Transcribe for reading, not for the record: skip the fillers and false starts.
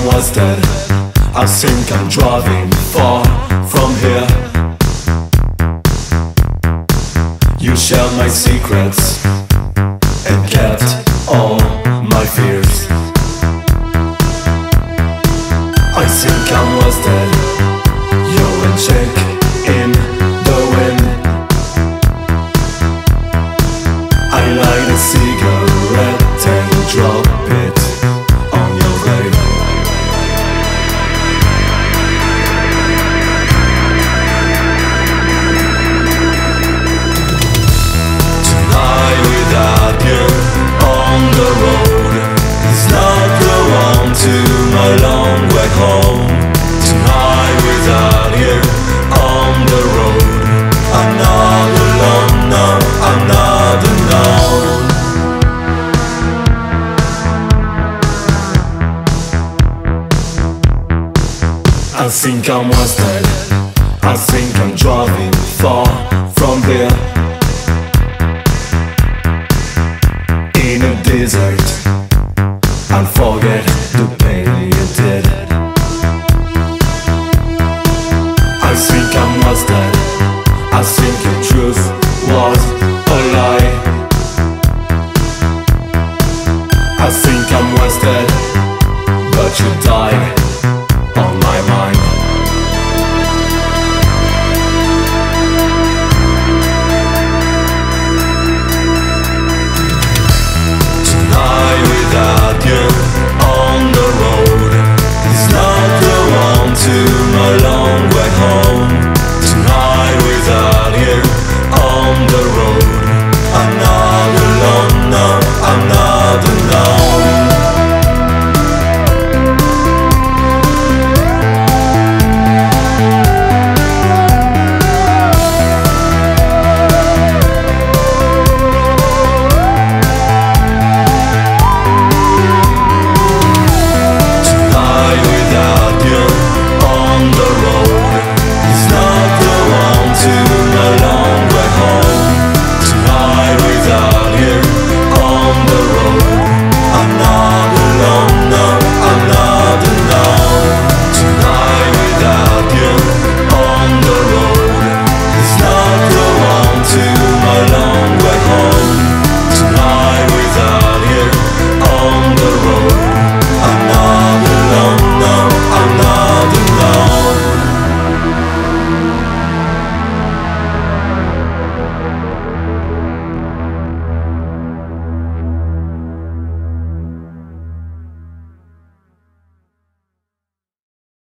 I'm wasted. I think I'm driving far from here. You shared my secrets and kept all my fears. I think I'm wasted. You're a chick in the wind. I light a cigarette and drop it on your grave. Tonight without you on the road is not the one to my long way home. Tonight without you on the road, I'm not alone, no, I'm not alone. I think I'm wasted. I think I'm driving far from here.